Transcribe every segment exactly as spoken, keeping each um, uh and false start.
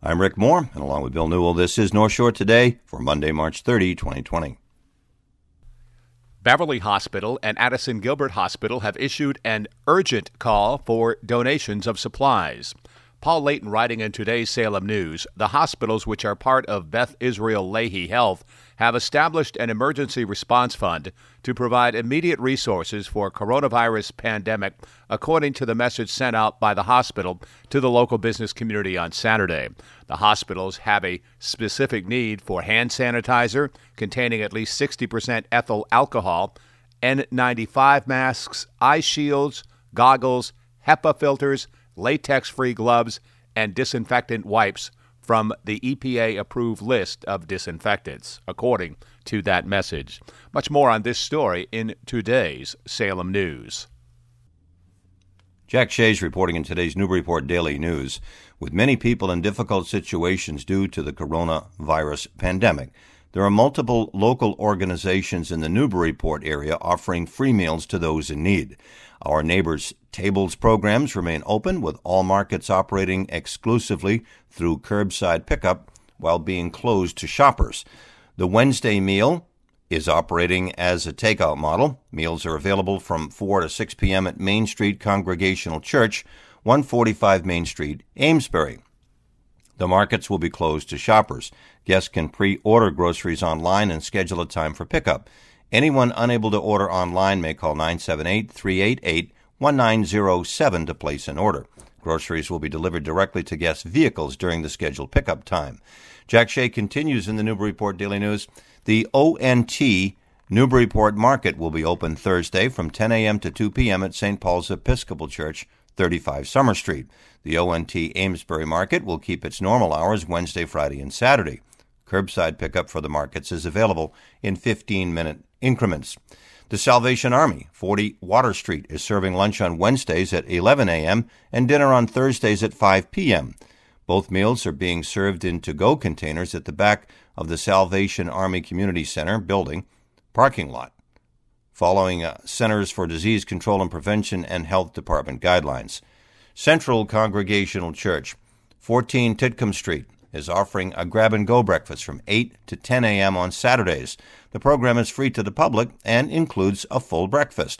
I'm Rick Moore, and along with Bill Newell, this is North Shore Today for Monday, March thirtieth, twenty twenty. Beverly Hospital and Addison Gilbert Hospital have issued an urgent call for donations of supplies. Paul Layton writing in today's Salem News, the hospitals, which are part of Beth Israel Lahey Health, have established an emergency response fund to provide immediate resources for coronavirus pandemic, according to the message sent out by the hospital to the local business community on Saturday. The hospitals have a specific need for hand sanitizer containing at least sixty percent ethyl alcohol, N ninety-five masks, eye shields, goggles, HEPA filters, latex-free gloves, and disinfectant wipes from the E P A-approved list of disinfectants, according to that message. Much more on this story in today's Salem News. Jack Shays reporting in today's Newburyport Daily News. With many people in difficult situations due to the coronavirus pandemic, there are multiple local organizations in the Newburyport area offering free meals to those in need. Our Neighbors Tables programs remain open, with all markets operating exclusively through curbside pickup while being closed to shoppers. The Wednesday meal is operating as a takeout model. Meals are available from four to six p.m. at Main Street Congregational Church, one forty-five Main Street, Amesbury. The markets will be closed to shoppers. Guests can pre-order groceries online and schedule a time for pickup. Anyone unable to order online may call nine seven eight, three eight eight, one nine zero seven to place an order. Groceries will be delivered directly to guests' vehicles during the scheduled pickup time. Jack Shea continues in the Newburyport Daily News. The O N T Newburyport Market will be open Thursday from ten a.m. to two p.m. at Saint Paul's Episcopal Church, thirty-five Summer Street. The O N T Amesbury Market will keep its normal hours Wednesday, Friday, and Saturday. Curbside pickup for the markets is available in fifteen-minute increments. The Salvation Army, forty Water Street, is serving lunch on Wednesdays at eleven a.m. and dinner on Thursdays at five p.m. Both meals are being served in to-go containers at the back of the Salvation Army Community Center building parking lot, following uh, Centers for Disease Control and Prevention and Health Department guidelines. Central Congregational Church, fourteen Titcomb Street, is offering a grab-and-go breakfast from eight to ten a.m. on Saturdays. The program is free to the public and includes a full breakfast.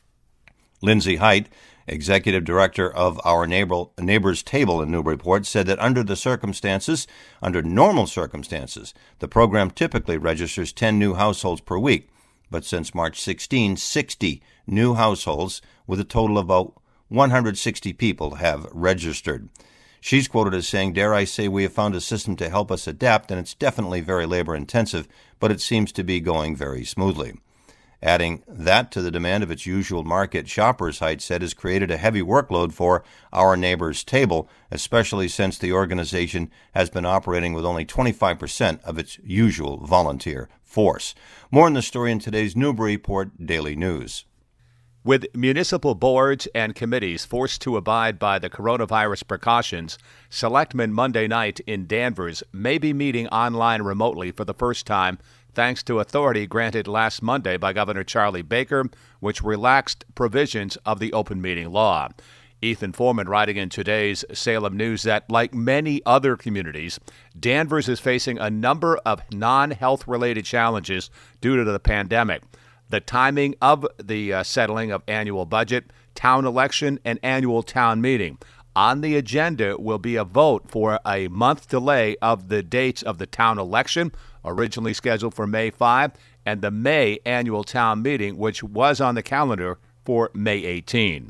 Lindsay Height, Executive Director of our neighbor, Neighbors Table in Newburyport, said that under the circumstances, under normal circumstances, the program typically registers ten new households per week. But since March sixteenth, sixty new households with a total of about one hundred sixty people have registered. She's quoted as saying, "Dare I say we have found a system to help us adapt, and it's definitely very labor-intensive, but it seems to be going very smoothly." Adding that to the demand of its usual market, shoppers, Height said, has created a heavy workload for our Neighbors Table, especially since the organization has been operating with only twenty-five percent of its usual volunteer force. More on the story in today's Newburyport Daily News. With municipal boards and committees forced to abide by the coronavirus precautions, selectmen Monday night in Danvers may be meeting online remotely for the first time, thanks to authority granted last Monday by Governor Charlie Baker, which relaxed provisions of the open meeting law. Ethan Foreman writing in today's Salem News that, like many other communities, Danvers is facing a number of non-health related challenges due to the pandemic. The timing of the uh, settling of annual budget, town election, and annual town meeting. On the agenda will be a vote for a month delay of the dates of the town election, originally scheduled for May fifth, and the May annual town meeting, which was on the calendar for May eighteenth.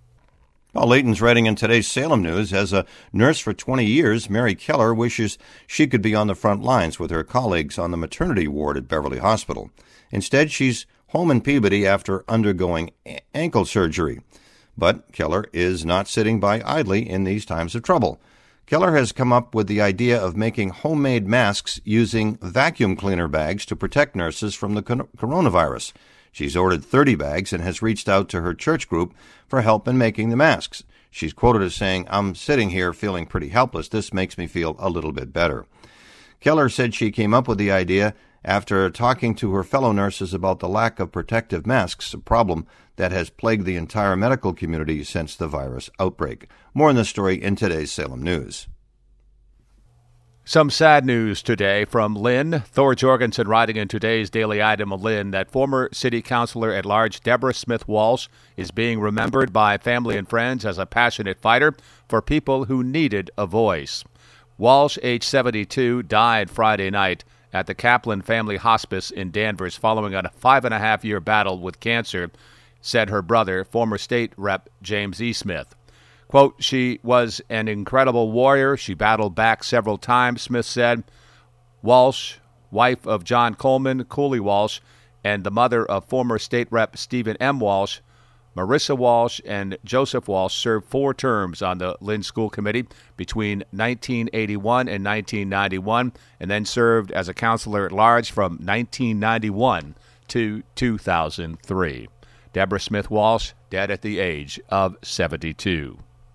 Well, Layton's writing in today's Salem News, as a nurse for twenty years, Mary Keller wishes she could be on the front lines with her colleagues on the maternity ward at Beverly Hospital. Instead, she's home in Peabody after undergoing ankle surgery. But Keller is not sitting by idly in these times of trouble. Keller has come up with the idea of making homemade masks using vacuum cleaner bags to protect nurses from the coronavirus. She's ordered thirty bags and has reached out to her church group for help in making the masks. She's quoted as saying, "I'm sitting here feeling pretty helpless. This makes me feel a little bit better." Keller said she came up with the idea after talking to her fellow nurses about the lack of protective masks, a problem that has plagued the entire medical community since the virus outbreak. More on this story in today's Salem News. Some sad news today from Lynn. Thor Jorgensen writing in today's Daily Item of Lynn that former city councilor at large Deborah Smith Walsh is being remembered by family and friends as a passionate fighter for people who needed a voice. Walsh, age seventy-two, died Friday night at the Kaplan Family Hospice in Danvers following a five and a half year battle with cancer, said her brother, former state rep James E. Smith. Quote, she was an incredible warrior. She battled back several times, Smith said. Walsh, wife of John Coleman, Cooley Walsh, and the mother of former state rep Stephen M. Walsh, Marissa Walsh and Joseph Walsh served four terms on the Lynn School Committee between nineteen eighty-one and nineteen ninety-one, and then served as a counselor at large from nineteen ninety-one to two thousand three. Deborah Smith Walsh, dead at the age of seventy-two.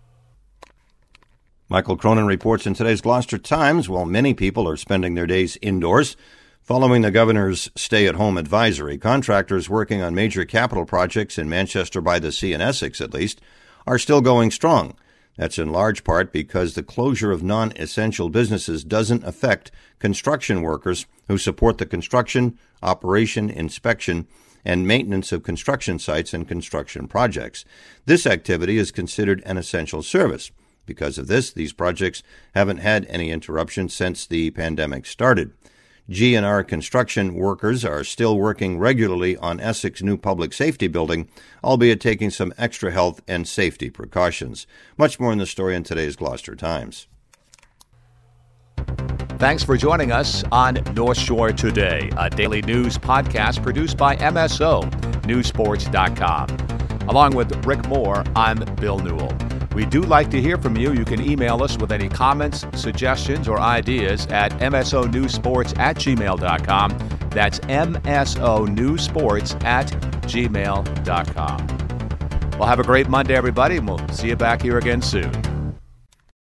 Michael Cronin reports in today's Gloucester Times, while many people are spending their days indoors, following the governor's stay-at-home advisory, contractors working on major capital projects in Manchester by the Sea and Essex, at least, are still going strong. That's in large part because the closure of non-essential businesses doesn't affect construction workers who support the construction, operation, inspection, and maintenance of construction sites and construction projects. This activity is considered an essential service. Because of this, these projects haven't had any interruption since the pandemic started. G and R construction workers are still working regularly on Essex new public safety building, albeit taking some extra health and safety precautions. Much more in the story in today's Gloucester Times. Thanks for joining us on North Shore Today, a daily news podcast produced by M S O News Sports dot com. Along with Rick Moore, I'm Bill Newell. We do like to hear from you. You can email us with any comments, suggestions, or ideas at msonewsports at gmail dot com. That's msonewsports at gmail dot com. Well, have a great Monday, everybody, and we'll see you back here again soon.